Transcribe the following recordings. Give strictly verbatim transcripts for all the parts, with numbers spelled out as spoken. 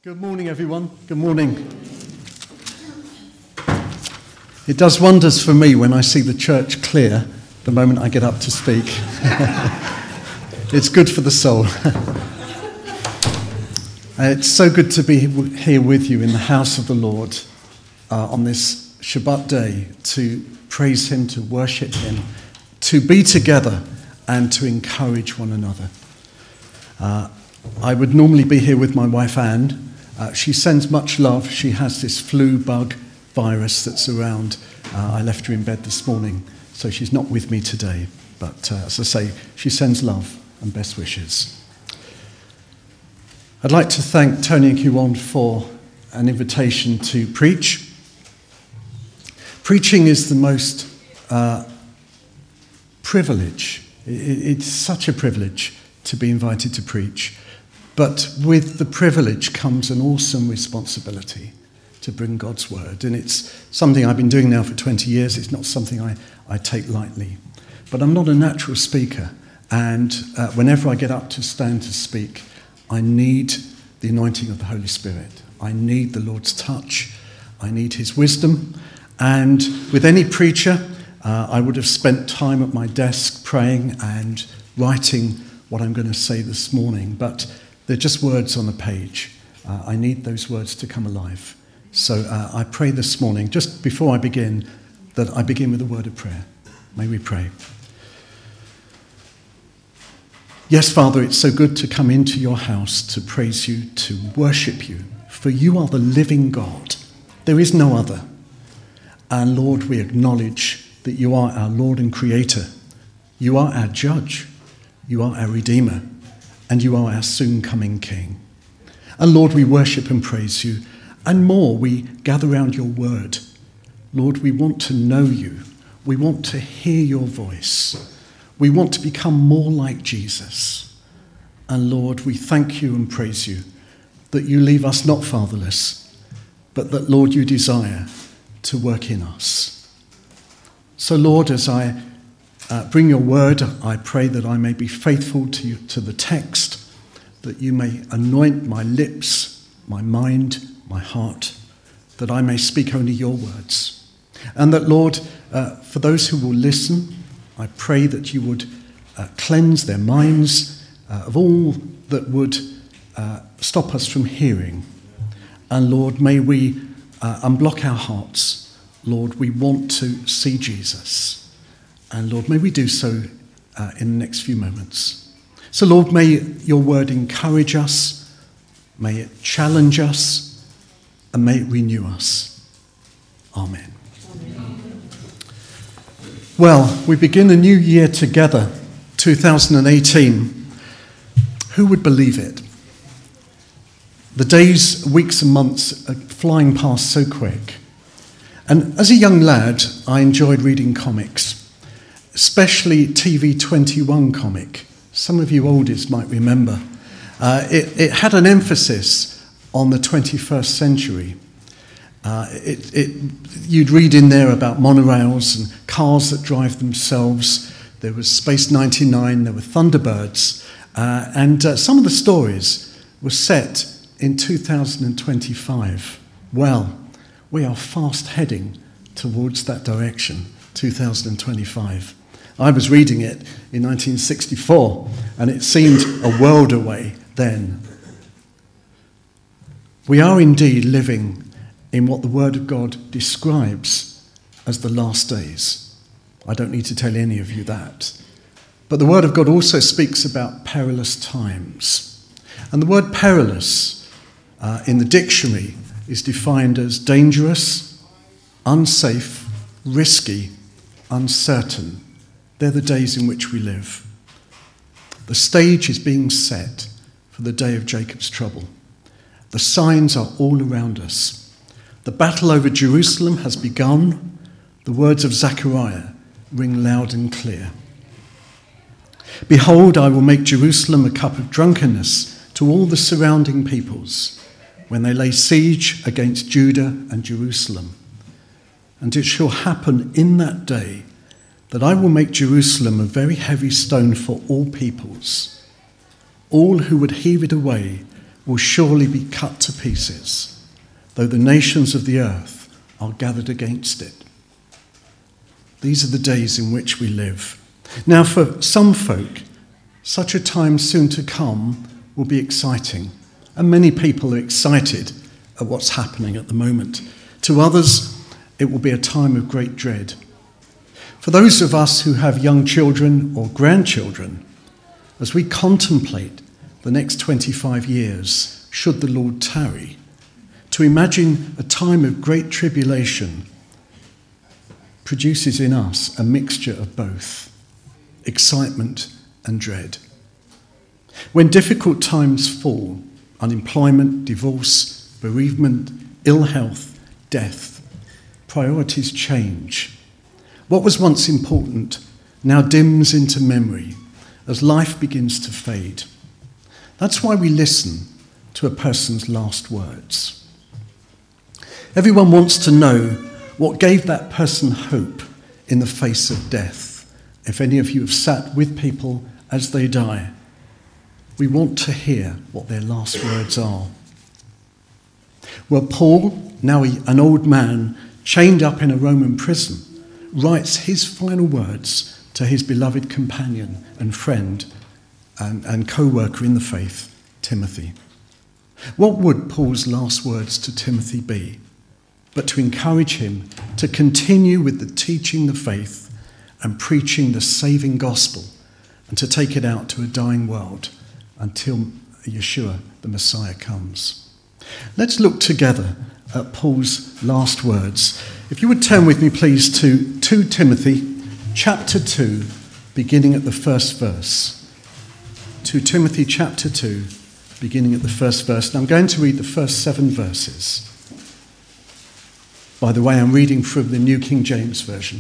Good morning, everyone. Good morning. It does wonders for me when I see the church clear the moment I get up to speak. It's good for the soul. It's so good to be here with you in the house of the Lord uh, on this Shabbat day to praise Him, to worship Him, to be together and to encourage one another. Uh, I would normally be here with my wife Anne. Uh, she sends much love. She has this flu bug virus that's around. Uh, I left her in bed this morning, so she's not with me today. But uh, as I say, she sends love and best wishes. I'd like to thank Tony and Kiwan for an invitation to preach. Preaching is the most uh, privilege. It, it's such a privilege to be invited to preach. But with the privilege comes an awesome responsibility to bring God's word. And it's something I've been doing now for twenty years. It's not something I, I take lightly. But I'm not a natural speaker. And uh, whenever I get up to stand to speak, I need the anointing of the Holy Spirit. I need the Lord's touch. I need His wisdom. And with any preacher, uh, I would have spent time at my desk praying and writing what I'm going to say this morning. But they're just words on a page. Uh, I need those words to come alive. So uh, I pray this morning, just before I begin, that I begin with a word of prayer. May we pray. Yes, Father, it's so good to come into your house to praise you, to worship you, for you are the living God. There is no other. And Lord, we acknowledge that you are our Lord and Creator. You are our judge. You are our Redeemer. And you are our soon-coming King. And Lord, we worship and praise you. And more, we gather around your word. Lord, we want to know you. We want to hear your voice. We want to become more like Jesus. And Lord, we thank you and praise you that you leave us not fatherless, but that, Lord, you desire to work in us. So, Lord, as I Uh, bring your word, I pray that I may be faithful to you, to the text, that you may anoint my lips, my mind, my heart, that I may speak only your words. And that, Lord, uh, for those who will listen, I pray that you would uh, cleanse their minds uh, of all that would uh, stop us from hearing. And, Lord, may we uh, unblock our hearts. Lord, we want to see Jesus. And Lord, may we do so uh, in the next few moments. So Lord, may your word encourage us, may it challenge us, and may it renew us. Amen. Amen. Well, we begin a new year together, two thousand eighteen. Who would believe it? The days, weeks and months are flying past so quick. And as a young lad, I enjoyed reading comics. Especially T V twenty-one comic. Some of you oldies might remember. Uh, it, it had an emphasis on the twenty-first century. Uh, it, it, you'd read in there about monorails and cars that drive themselves. There was Space ninety-nine, there were Thunderbirds. Uh, and uh, some of the stories were set in two thousand twenty-five. Well, we are fast heading towards that direction, two thousand twenty-five. I was reading it in nineteen sixty-four, and it seemed a world away then. We are indeed living in what the Word of God describes as the last days. I don't need to tell any of you that. But the Word of God also speaks about perilous times. And the word perilous uh, in the dictionary is defined as dangerous, unsafe, risky, uncertain. They're the days in which we live. The stage is being set for the day of Jacob's trouble. The signs are all around us. The battle over Jerusalem has begun. The words of Zechariah ring loud and clear. Behold, I will make Jerusalem a cup of drunkenness to all the surrounding peoples when they lay siege against Judah and Jerusalem. And it shall happen in that day that I will make Jerusalem a very heavy stone for all peoples. All who would heave it away will surely be cut to pieces, though the nations of the earth are gathered against it. These are the days in which we live. Now, for some folk, such a time soon to come will be exciting, and many people are excited at what's happening at the moment. To others, it will be a time of great dread. For those of us who have young children or grandchildren, as we contemplate the next twenty-five years, should the Lord tarry, to imagine a time of great tribulation produces in us a mixture of both, excitement and dread. When difficult times fall, unemployment, divorce, bereavement, ill health, death, priorities change. What was once important now dims into memory as life begins to fade. That's why we listen to a person's last words. Everyone wants to know what gave that person hope in the face of death. If any of you have sat with people as they die, we want to hear what their last words are. Well, Paul, now an old man, chained up in a Roman prison, writes his final words to his beloved companion and friend and, and co-worker in the faith, Timothy. What would Paul's last words to Timothy be but to encourage him to continue with the teaching the faith and preaching the saving gospel and to take it out to a dying world until Yeshua, the Messiah, comes? Let's look together at Paul's last words. If you would turn with me, please, to Second Timothy chapter two, beginning at the first verse. Second Timothy chapter two, beginning at the first verse. And I'm going to read the first seven verses. By the way, I'm reading from the New King James Version.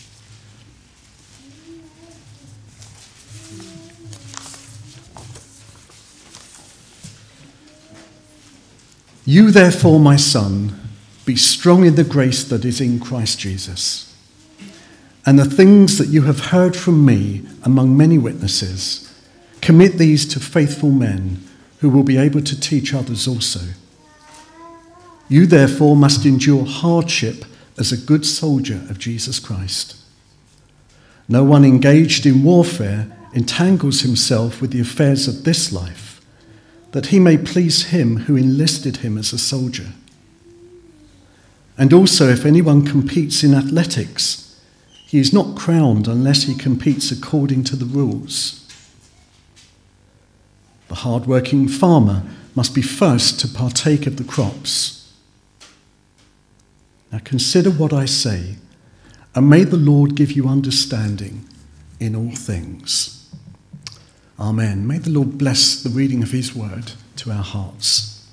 You therefore, my son, be strong in the grace that is in Christ Jesus. And the things that you have heard from me among many witnesses, commit these to faithful men who will be able to teach others also. You therefore must endure hardship as a good soldier of Jesus Christ. No one engaged in warfare entangles himself with the affairs of this life, that he may please him who enlisted him as a soldier. And also, if anyone competes in athletics, he is not crowned unless he competes according to the rules. The hard-working farmer must be first to partake of the crops. Now consider what I say, and may the Lord give you understanding in all things. Amen. May the Lord bless the reading of his word to our hearts.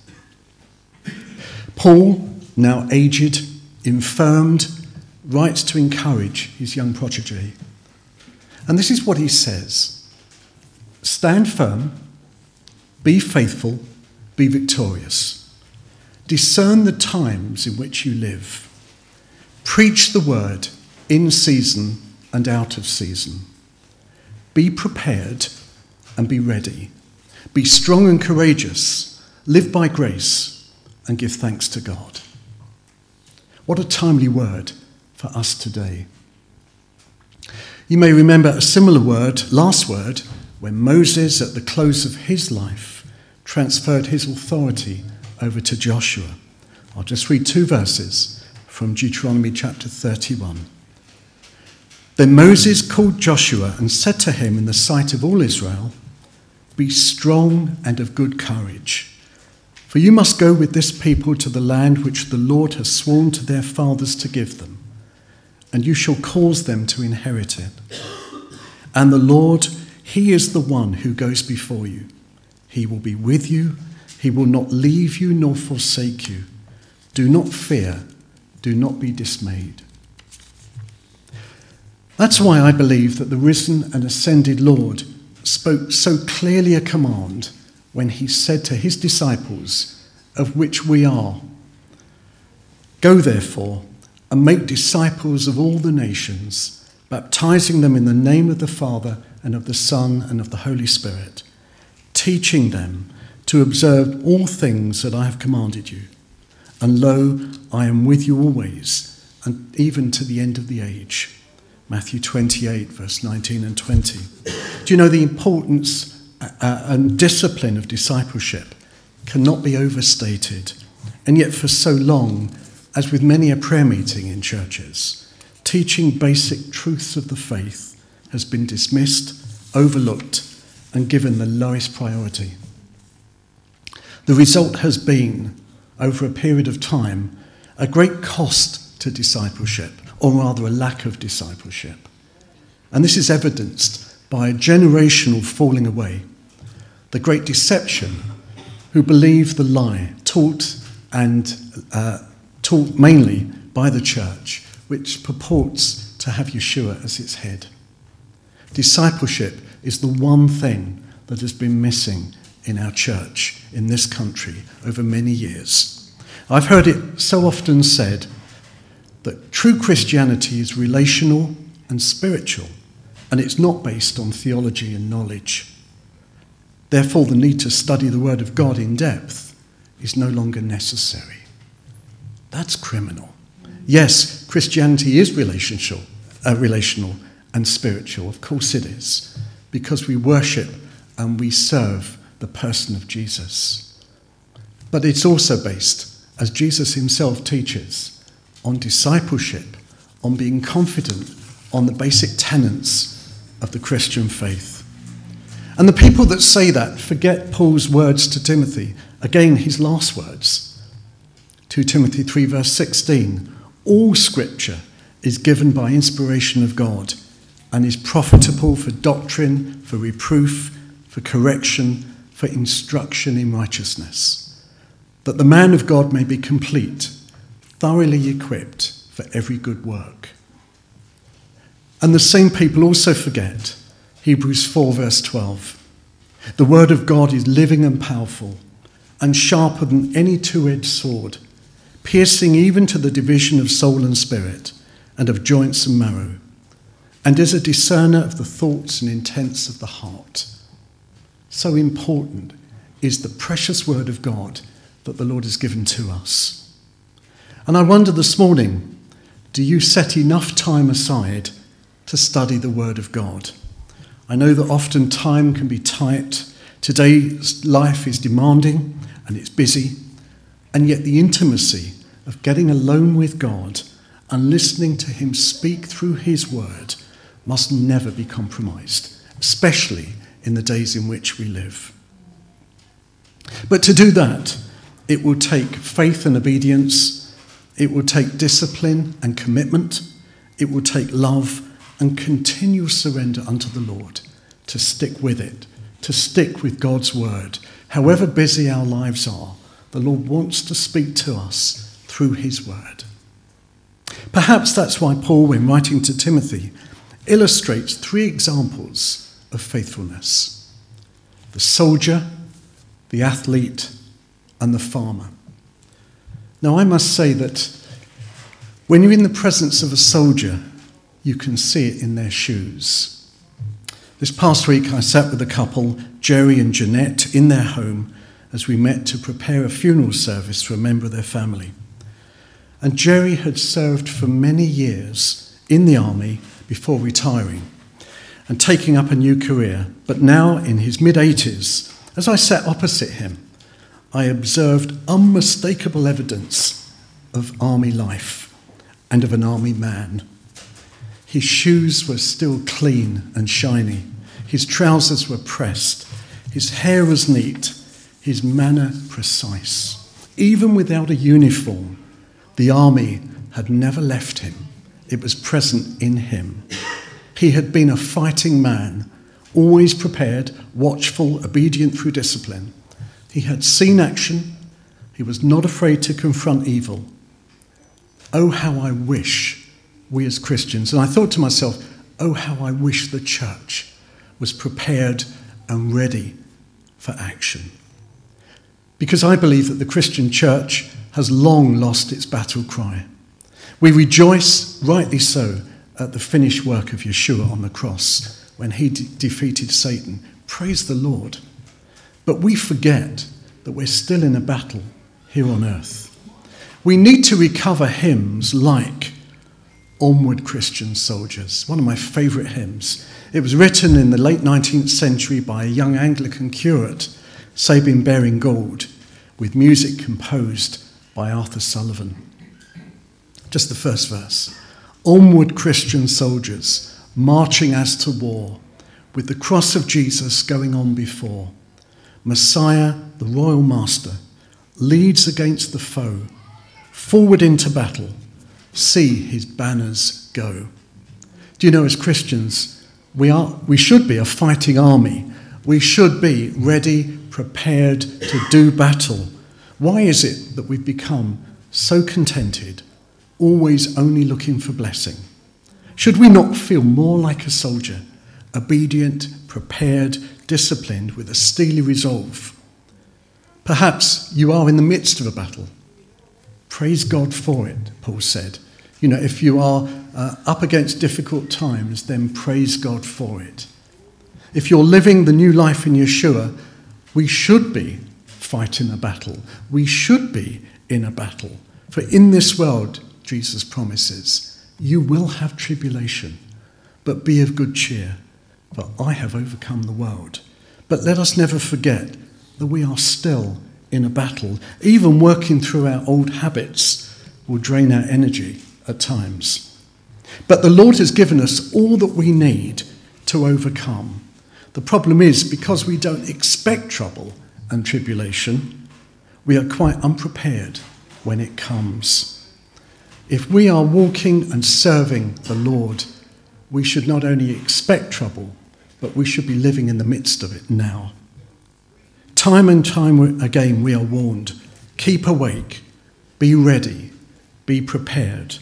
Paul, now aged, infirmed, writes to encourage his young protege. And this is what he says: stand firm, be faithful, be victorious. Discern the times in which you live. Preach the word in season and out of season. Be prepared and be ready. Be strong and courageous. Live by grace and give thanks to God. What a timely word for us today. You may remember a similar word, last word, when Moses, at the close of his life, transferred his authority over to Joshua. I'll just read two verses from Deuteronomy chapter thirty-one. Then Moses called Joshua and said to him in the sight of all Israel, "Be strong and of good courage, for you must go with this people to the land which the Lord has sworn to their fathers to give them, and you shall cause them to inherit it. And the Lord, he is the one who goes before you. He will be with you. He will not leave you nor forsake you. Do not fear. Do not be dismayed." That's why I believe that the risen and ascended Lord spoke so clearly a command when he said to his disciples, of which we are, "Go therefore and make disciples of all the nations, baptizing them in the name of the Father and of the Son and of the Holy Spirit, teaching them to observe all things that I have commanded you. And lo, I am with you always, and even to the end of the age. Matthew twenty-eight, verse nineteen and twenty. Do you know the importance uh, and discipline of discipleship cannot be overstated? And yet for so long, as with many a prayer meeting in churches, teaching basic truths of the faith has been dismissed, overlooked, and given the lowest priority. The result has been, over a period of time, a great cost to discipleship, or rather a lack of discipleship. And this is evidenced by a generational falling away, the great deception, who believe the lie taught and uh, taught mainly by the church, which purports to have Yeshua as its head. Discipleship is the one thing that has been missing in our church, in this country, over many years. I've heard it so often said that true Christianity is relational and spiritual, and it's not based on theology and knowledge. Therefore, the need to study the Word of God in depth is no longer necessary. That's criminal. Yes, Christianity is relational, uh, relational and spiritual. Of course it is, because we worship and we serve the person of Jesus. But it's also based, as Jesus himself teaches, on discipleship, on being confident on the basic tenets of the Christian faith. And the people that say that forget Paul's words to Timothy, again his last words. Second Timothy three verse sixteen, all scripture is given by inspiration of God and is profitable for doctrine, for reproof, for correction, for instruction in righteousness, that the man of God may be complete, thoroughly equipped for every good work. And the same people also forget Hebrews four verse twelve. The word of God is living and powerful and sharper than any two-edged sword, piercing even to the division of soul and spirit and of joints and marrow, and is a discerner of the thoughts and intents of the heart. So important is the precious word of God that the Lord has given to us. And I wonder this morning, do you set enough time aside to study the word of God? I know that often time can be tight. Today's life is demanding and it's busy, and yet the intimacy of getting alone with God and listening to him speak through his word must never be compromised, especially in the days in which we live. But to do that, it will take faith and obedience, it will take discipline and commitment, it will take love and continual surrender unto the Lord, to stick with it, to stick with God's word. However busy our lives are, the Lord wants to speak to us through his word. Perhaps that's why Paul, when writing to Timothy, illustrates three examples of faithfulness: the soldier, the athlete, and the farmer. Now, I must say that when you're in the presence of a soldier, you can see it in their shoes. This past week, I sat with a couple, Jerry and Jeanette, in their home as we met to prepare a funeral service for a member of their family. And Jerry had served for many years in the army before retiring and taking up a new career. But now, in his mid-eighties, as I sat opposite him, I observed unmistakable evidence of army life and of an army man. His shoes were still clean and shiny. His trousers were pressed. His hair was neat. His manner precise. Even without a uniform, the army had never left him. It was present in him. He had been a fighting man, always prepared, watchful, obedient through discipline. He had seen action. He was not afraid to confront evil. Oh, how I wish we as Christians, and I thought to myself, oh, how I wish the church was prepared and ready for action. Because I believe that the Christian church has long lost its battle cry. We rejoice, rightly so, at the finished work of Yeshua on the cross when he de- defeated Satan. Praise the Lord. But we forget that we're still in a battle here on earth. We need to recover hymns like Onward Christian Soldiers, one of my favourite hymns. It was written in the late nineteenth century by a young Anglican curate, Sabine Baring-Gould, with music composed by Arthur Sullivan. Just the first verse. Onward Christian soldiers, marching as to war, with the cross of Jesus going on before. Messiah, the royal master, leads against the foe, forward into battle, see his banners go. Do you know, as Christians, we are we should be a fighting army. We should be ready, prepared to do battle. Why is it that we've become so contented, always only looking for blessing? Should we not feel more like a soldier, obedient, prepared, disciplined, with a steely resolve? Perhaps you are in the midst of a battle. Praise God for it, Paul said. You know, if you are uh, up against difficult times, then praise God for it. If you're living the new life in Yeshua, we should be fighting a battle. We should be in a battle. For in this world, Jesus promises, you will have tribulation, but be of good cheer, for I have overcome the world. But let us never forget that we are still in a battle. Even working through our old habits will drain our energy at times. But the Lord has given us all that we need to overcome. The problem is, because we don't expect trouble and tribulation, we are quite unprepared when it comes. If we are walking and serving the Lord, we should not only expect trouble, but we should be living in the midst of it now. Time and time again we are warned, keep awake, be ready, be prepared.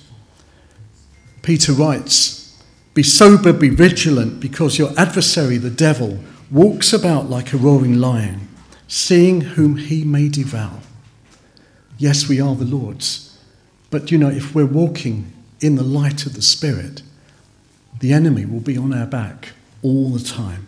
Peter writes, be sober, be vigilant, because your adversary, the devil, walks about like a roaring lion, seeing whom he may devour. Yes, we are the Lord's, but you know, if we're walking in the light of the Spirit, the enemy will be on our back all the time.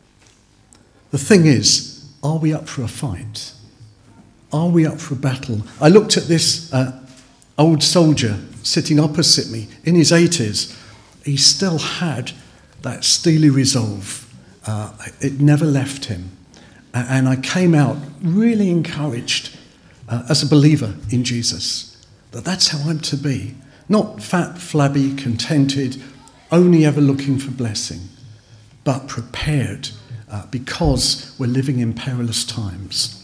The thing is, are we up for a fight? Are we up for a battle? I looked at this uh, old soldier sitting opposite me in his eighties. He still had that steely resolve. Uh, it never left him. And I came out really encouraged uh, as a believer in Jesus, that that's how I'm to be. Not fat, flabby, contented, only ever looking for blessing, but prepared uh, because we're living in perilous times.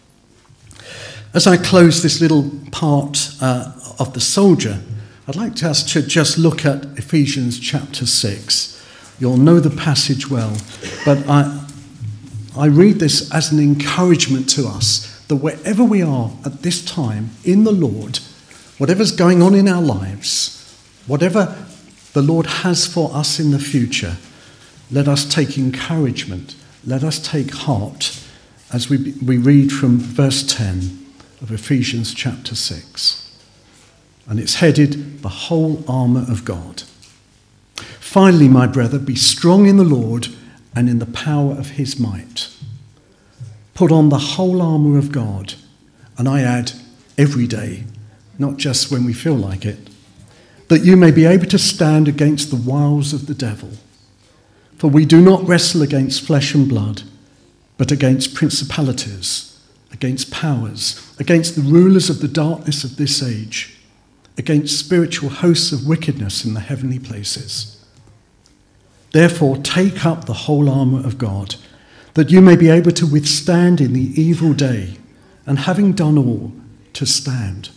As I close this little part uh, of the soldier, I'd like us to just look at Ephesians chapter six. You'll know the passage well, but I, I read this as an encouragement to us that wherever we are at this time in the Lord, whatever's going on in our lives, whatever the Lord has for us in the future, let us take encouragement, let us take heart as we, we read from verse ten of Ephesians chapter six. And it's headed, the whole armour of God. Finally, my brother, be strong in the Lord and in the power of his might. Put on the whole armour of God, and I add, every day, not just when we feel like it, that you may be able to stand against the wiles of the devil. For we do not wrestle against flesh and blood, but against principalities, against powers, against the rulers of the darkness of this age, against spiritual hosts of wickedness in the heavenly places. Therefore, take up the whole armour of God, that you may be able to withstand in the evil day, and having done all, to stand.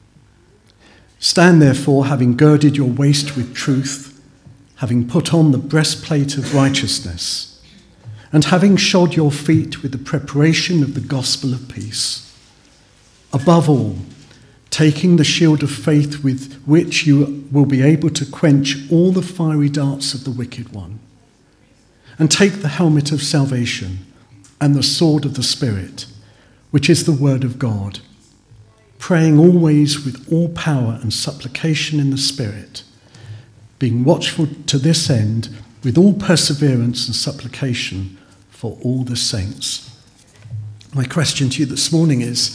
Stand therefore, having girded your waist with truth, having put on the breastplate of righteousness, and having shod your feet with the preparation of the gospel of peace. Above all, taking the shield of faith with which you will be able to quench all the fiery darts of the wicked one. And take the helmet of salvation and the sword of the Spirit, which is the word of God, praying always with all power and supplication in the Spirit, being watchful to this end with all perseverance and supplication for all the saints. My question to you this morning is,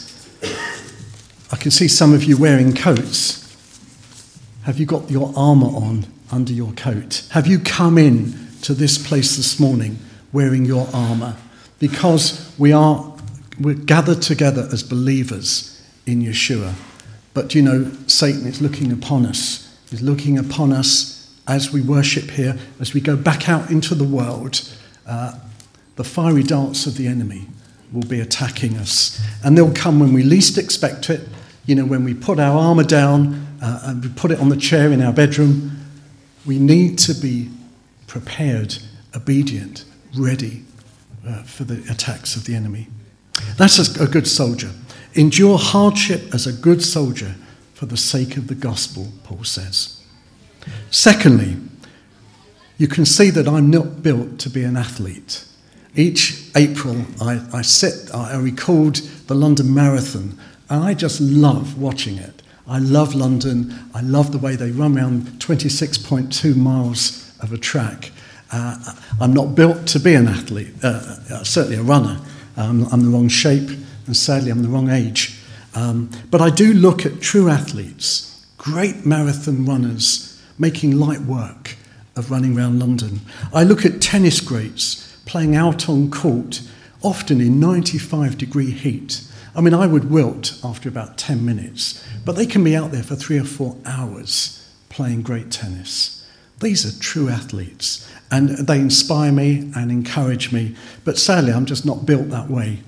I can see some of you wearing coats. Have you got your armour on under your coat? Have you come in to this place this morning wearing your armour? Because we are we're gathered together as believers in Yeshua. But you know, Satan is looking upon us. He's looking upon us as we worship here, as we go back out into the world. Uh, the fiery darts of the enemy will be attacking us. And they'll come when we least expect it. You know, when we put our armour down uh, and we put it on the chair in our bedroom, we need to be prepared, obedient, ready uh, for the attacks of the enemy. That's a, a good soldier. Endure hardship as a good soldier for the sake of the gospel, Paul says. Secondly, you can see that I'm not built to be an athlete. Each April, I, I sit, I record the London Marathon, and I just love watching it. I love London. I love the way they run around twenty-six point two miles of a track. Uh, I'm not built to be an athlete, uh, uh, certainly a runner. Um, I'm the wrong shape, and sadly I'm the wrong age. Um, but I do look at true athletes, great marathon runners, making light work of running around London. I look at tennis greats playing out on court, often in ninety-five degree heat. I mean, I would wilt after about ten minutes, but they can be out there for three or four hours playing great tennis. These are true athletes, and they inspire me and encourage me, but sadly, I'm just not built that way.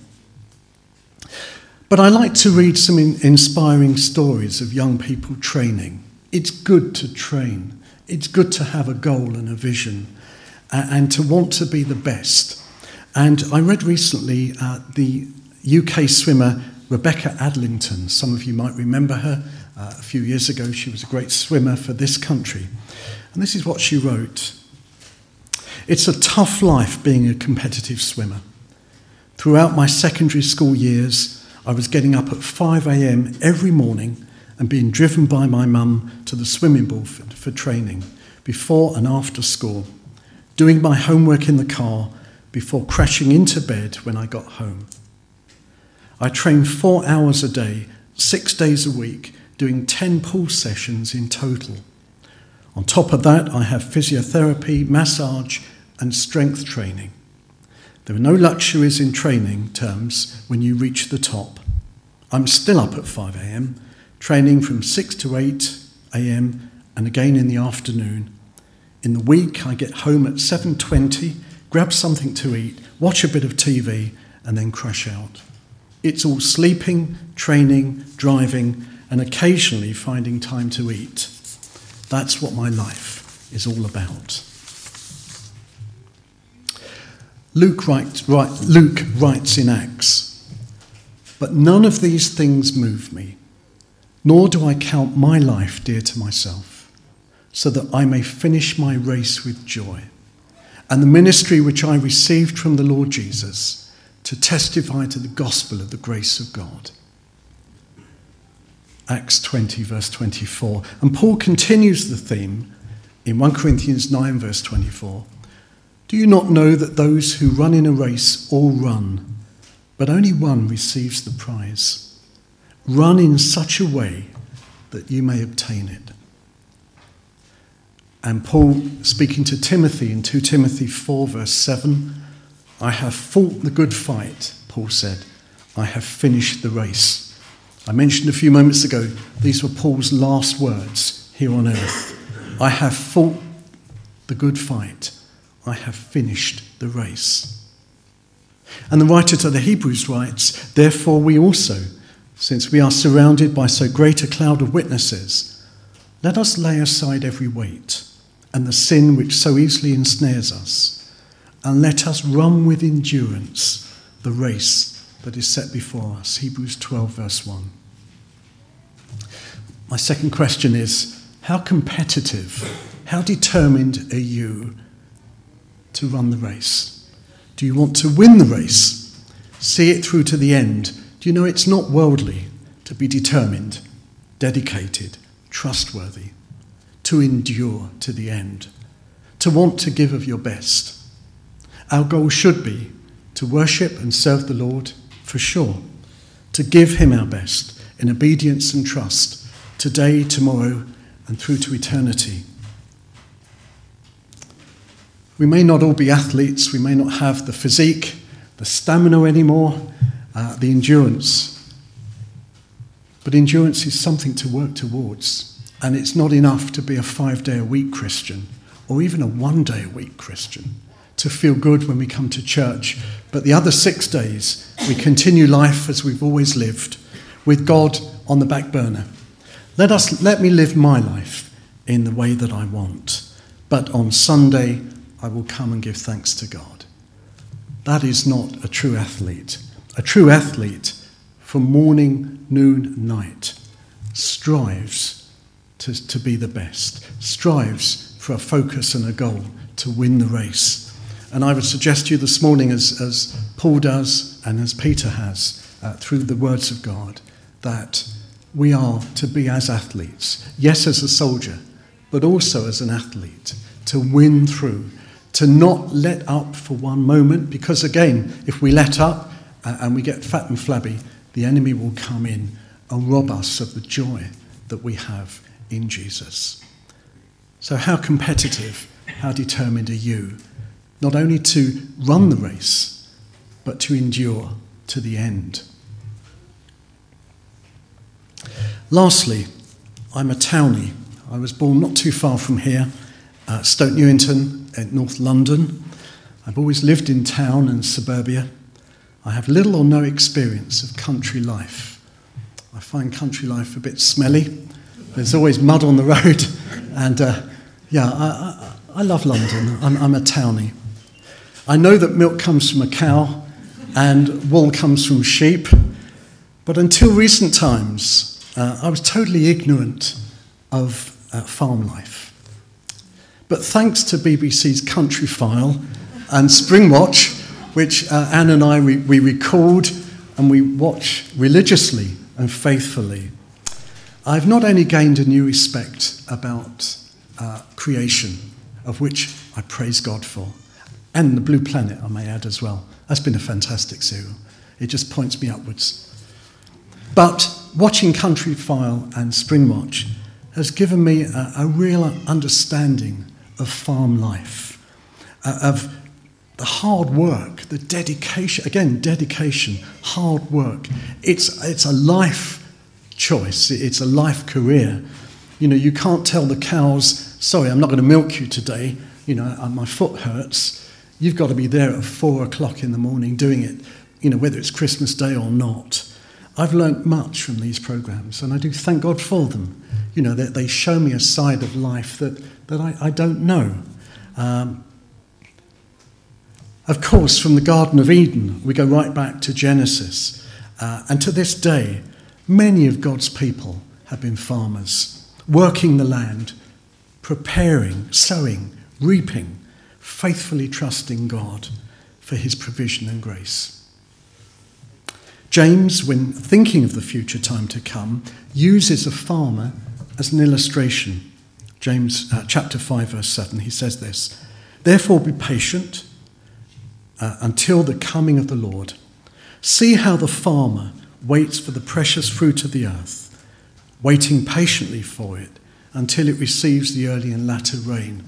But I like to read some in- inspiring stories of young people training. It's good to train. It's good to have a goal and a vision, uh, and to want to be the best. And I read recently uh, the U K swimmer Rebecca Adlington. Some of you might remember her. Uh, a few years ago, she was a great swimmer for this country. And this is what she wrote. It's a tough life being a competitive swimmer. Throughout my secondary school years, I was getting up at five a.m. every morning and being driven by my mum to the swimming pool for, for training, before and after school, doing my homework in the car before crashing into bed when I got home. I trained four hours a day, six days a week, doing ten pool sessions in total. On top of that, I have physiotherapy, massage, and strength training. There are no luxuries in training terms when you reach the top. I'm still up at five a.m, training from six to eight a.m, and again in the afternoon. In the week, I get home at seven twenty, grab something to eat, watch a bit of T V, and then crash out. It's all sleeping, training, driving, and occasionally finding time to eat. That's what my life is all about. Luke writes, write, Luke writes in Acts, "But none of these things move me, nor do I count my life dear to myself, so that I may finish my race with joy, and the ministry which I received from the Lord Jesus, to testify to the gospel of the grace of God." Acts twenty, verse twenty-four. And Paul continues the theme in First Corinthians nine, verse twenty-four. "Do you not know that those who run in a race all run, but only one receives the prize? Run in such a way that you may obtain it." And Paul, speaking to Timothy in Second Timothy four, verse seven, "I have fought the good fight," Paul said. "I have finished the race." I mentioned a few moments ago, these were Paul's last words here on earth. "I have fought the good fight. I have finished the race." And the writer to the Hebrews writes, "Therefore we also, since we are surrounded by so great a cloud of witnesses, let us lay aside every weight and the sin which so easily ensnares us, and let us run with endurance the race that is set before us." Hebrews twelve, verse one. My second question is, how competitive, how determined are you to run the race? Do you want to win the race? See it through to the end? Do you know it's not worldly to be determined, dedicated, trustworthy, to endure to the end, to want to give of your best? Our goal should be to worship and serve the Lord for sure, to give him our best in obedience and trust today, tomorrow, and through to eternity. We may not all be athletes, we may not have the physique, the stamina anymore, uh, the endurance. But endurance is something to work towards. And it's not enough to be a five-day-a-week Christian or even a one-day-a-week Christian to feel good when we come to church. But the other six days, we continue life as we've always lived, with God on the back burner. Let us, let me live my life in the way that I want. But on Sunday, I will come and give thanks to God. That is not a true athlete. A true athlete, from morning, noon, night, strives to, to be the best, strives for a focus and a goal to win the race. And I would suggest to you this morning, as, as Paul does and as Peter has, uh, through the words of God, that we are to be as athletes, yes, as a soldier, but also as an athlete, to win through, to not let up for one moment, because again, if we let up uh, and we get fat and flabby, the enemy will come in and rob us of the joy that we have in Jesus. So how competitive, how determined are you, not only to run the race, but to endure to the end? Lastly, I'm a townie. I was born not too far from here, uh, Stoke Newington in North London. I've always lived in town and suburbia. I have little or no experience of country life. I find country life a bit smelly. There's always mud on the road. And uh, yeah, I, I, I love London. I'm, I'm a townie. I know that milk comes from a cow and wool comes from sheep. But until recent times, uh, I was totally ignorant of uh, farm life. But thanks to B B C's Country File and Springwatch, which uh, Anne and I, we, we record and we watch religiously and faithfully, I've not only gained a new respect about uh, creation, of which I praise God for, and the Blue Planet, I may add as well. That's been a fantastic serial. It just points me upwards. But watching Country File and Springwatch has given me a, a real understanding of farm life, uh, of the hard work, the dedication, again, dedication, hard work. It's, it's a life choice, it's a life career. You know, you can't tell the cows, sorry, I'm not going to milk you today, you know, my foot hurts. You've got to be there at four o'clock in the morning doing it, you know, whether it's Christmas Day or not. I've learnt much from these programs, and I do thank God for them. You know, that they show me a side of life that, that I, I don't know. Um, of course, from the Garden of Eden, we go right back to Genesis. Uh, and to this day, many of God's people have been farmers, working the land, preparing, sowing, reaping, faithfully trusting God for his provision and grace. James, when thinking of the future time to come, uses a farmer as an illustration. James uh, chapter five, verse seven, he says this, "Therefore be patient uh, until the coming of the Lord. See how the farmer waits for the precious fruit of the earth, waiting patiently for it until it receives the early and latter rain."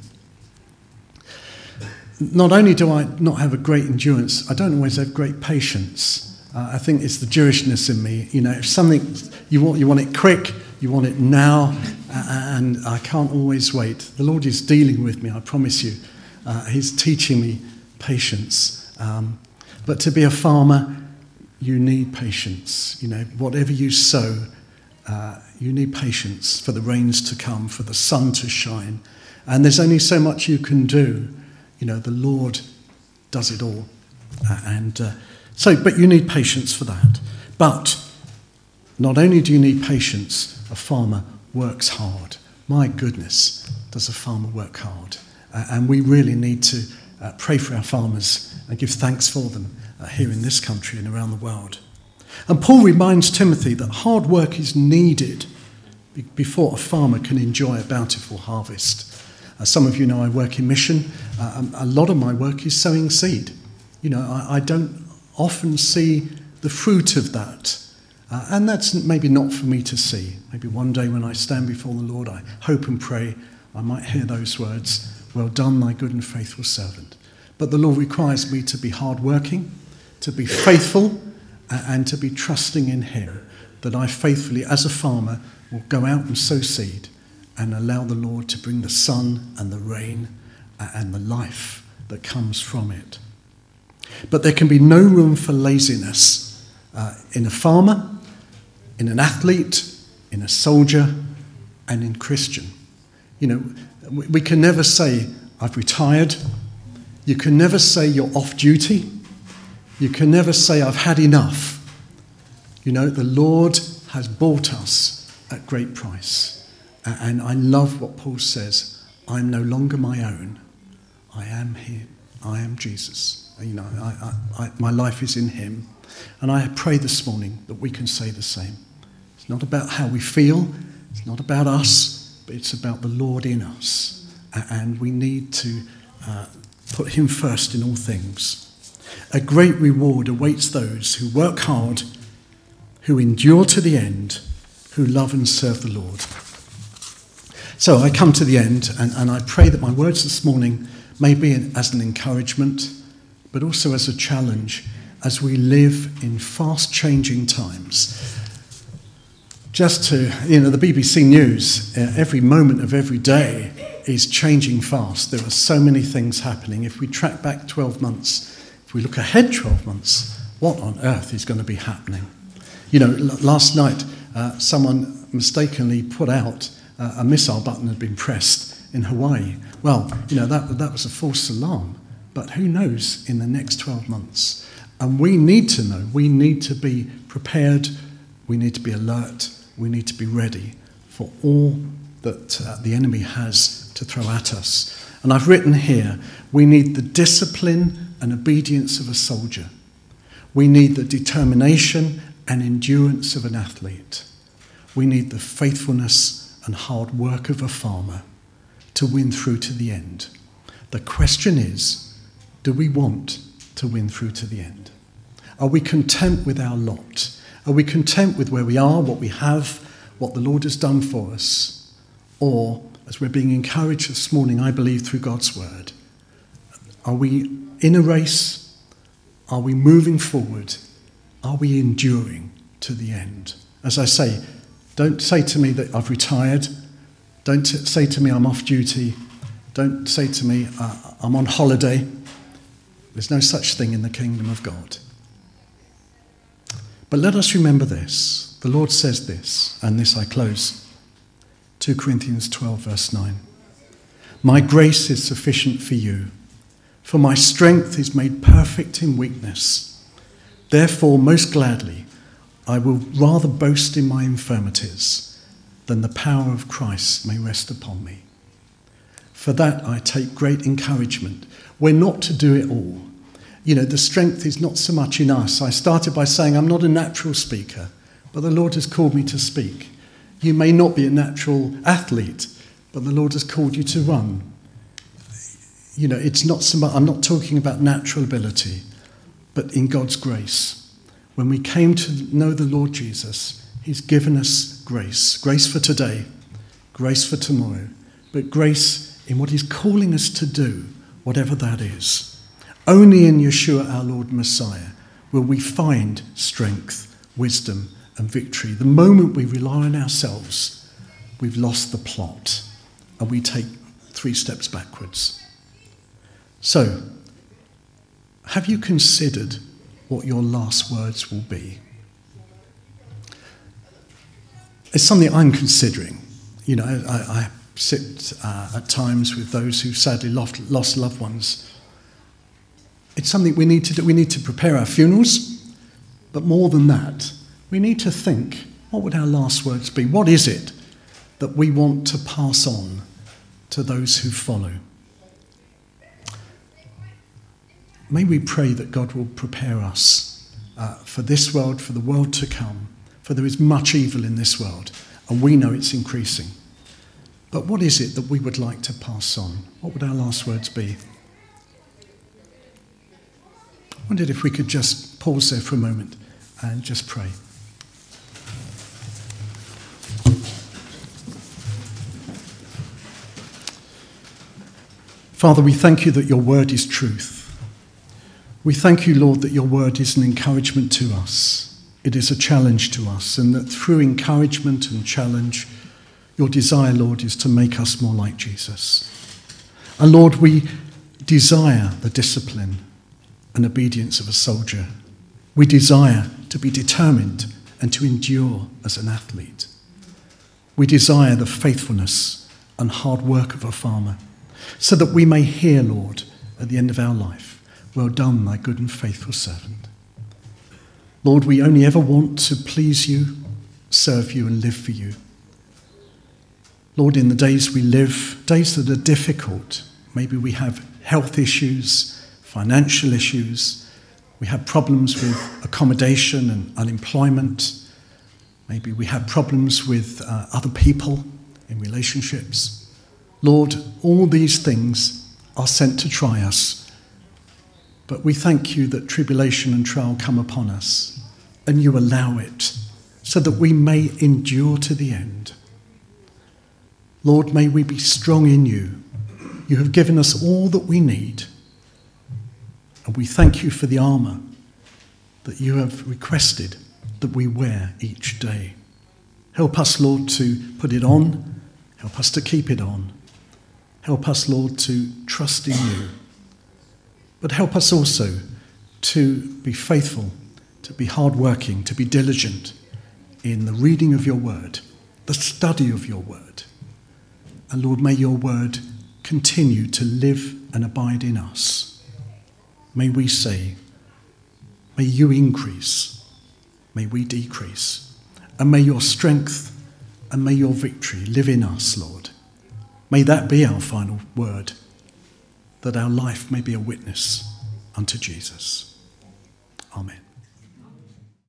Not only do I not have a great endurance, I don't always have great patience. Uh, I think it's the Jewishness in me. You know, if something, you want, you want it quick, you want it now, uh, and I can't always wait. The Lord is dealing with me, I promise you. Uh, he's teaching me patience. Um, but to be a farmer, you need patience. You know, whatever you sow, uh, you need patience for the rains to come, for the sun to shine. And there's only so much you can do. You know, the Lord does it all. Uh, and uh, so, but you need patience for that. But not only do you need patience, a farmer works hard. My goodness, does a farmer work hard. Uh, and we really need to uh, pray for our farmers and give thanks for them uh, here in this country and around the world. And Paul reminds Timothy that hard work is needed be- before a farmer can enjoy a bountiful harvest. Uh, some of you know I work in mission. Uh, a lot of my work is sowing seed. You know, I, I don't often see the fruit of that. Uh, and that's maybe not for me to see. Maybe one day when I stand before the Lord, I hope and pray I might hear those words, "Well done, my good and faithful servant." But the Lord requires me to be hardworking, to be faithful, uh, and to be trusting in him, that I faithfully, as a farmer, will go out and sow seed and allow the Lord to bring the sun and the rain uh, and the life that comes from it. But there can be no room for laziness uh, in a farmer, in an athlete, in a soldier, and in Christian. You know, we can never say, "I've retired." You can never say you're off duty. You can never say, "I've had enough." You know, the Lord has bought us at great price. And I love what Paul says, "I'm no longer my own. I am him. I am Jesus." You know, I, I, I, my life is in him. And I pray this morning that we can say the same. It's not about how we feel. It's not about us, but it's about the Lord in us. And we need to uh, put him first in all things. A great reward awaits those who work hard, who endure to the end, who love and serve the Lord. So I come to the end, and, and I pray that my words this morning may be an, as an encouragement, but also as a challenge as we live in fast-changing times. Just to, you know, the B B C News, uh, every moment of every day is changing fast. There are so many things happening. If we track back twelve months, if we look ahead twelve months, what on earth is going to be happening? You know, l- last night, uh, someone mistakenly put out uh, a missile button had been pressed in Hawaii. Well, you know, that that was a false alarm. But who knows in the next twelve months? And we need to know. We need to be prepared. We need to be alert. We need to be ready for all that uh, the enemy has to throw at us. And I've written here, we need the discipline and obedience of a soldier. We need the determination and endurance of an athlete. We need the faithfulness and hard work of a farmer to win through to the end. The question is, do we want to win through to the end? Are we content with our lot? Are we content with where we are, what we have, what the Lord has done for us? Or, as we're being encouraged this morning, I believe through God's word, are we in a race? Are we moving forward? Are we enduring to the end? As I say, don't say to me that I've retired. Don't t- say to me I'm off duty. Don't say to me uh, I'm on holiday. There's no such thing in the kingdom of God. But let us remember this. The Lord says this, and this I close. Second Corinthians twelve, verse nine. My grace is sufficient for you, for my strength is made perfect in weakness. Therefore, most gladly, I will rather boast in my infirmities, than the power of Christ may rest upon me. For that I take great encouragement. We're not to do it all. You know, the strength is not so much in us. I started by saying I'm not a natural speaker, but the Lord has called me to speak. You may not be a natural athlete, but the Lord has called you to run. You know, it's not so much, I'm not talking about natural ability, but in God's grace. When we came to know the Lord Jesus, he's given us grace. Grace for today, grace for tomorrow, but grace in what he's calling us to do, whatever that is. Only in Yeshua, our Lord Messiah, will we find strength, wisdom, and victory. The moment we rely on ourselves, we've lost the plot, and we take three steps backwards. So, have you considered what your last words will be? It's something I'm considering. You know, I, I sit uh, at times with those who sadly lost, lost loved ones. It's something we need to do. We need to prepare our funerals, but more than that, we need to think, what would our last words be? What is it that we want to pass on to those who follow? May we pray that God will prepare us uh, for this world, for the world to come, for there is much evil in this world, and we know it's increasing. But what is it that we would like to pass on? What would our last words be? I wondered if we could just pause there for a moment and just pray. Father, we thank you that your word is truth. We thank you, Lord, that your word is an encouragement to us. It is a challenge to us, and that through encouragement and challenge, your desire, Lord, is to make us more like Jesus. And Lord, we desire the discipline and obedience of a soldier. We desire to be determined and to endure as an athlete. We desire the faithfulness and hard work of a farmer, so that we may hear, Lord, at the end of our life, well done, thy good and faithful servant. Lord, we only ever want to please you, serve you, and live for you. Lord, in the days we live, days that are difficult, maybe we have health issues, financial issues, we have problems with accommodation and unemployment, maybe we have problems with uh, other people in relationships. Lord, all these things are sent to try us. But we thank you that tribulation and trial come upon us, and you allow it so that we may endure to the end. Lord, may we be strong in you. You have given us all that we need. And we thank you for the armour that you have requested that we wear each day. Help us, Lord, to put it on. Help us to keep it on. Help us, Lord, to trust in you. But help us also to be faithful, to be hardworking, to be diligent in the reading of your word, the study of your word. And Lord, may your word continue to live and abide in us. May we say, may you increase, may we decrease, and may your strength and may your victory live in us, Lord. May that be our final word, that our life may be a witness unto Jesus. Amen.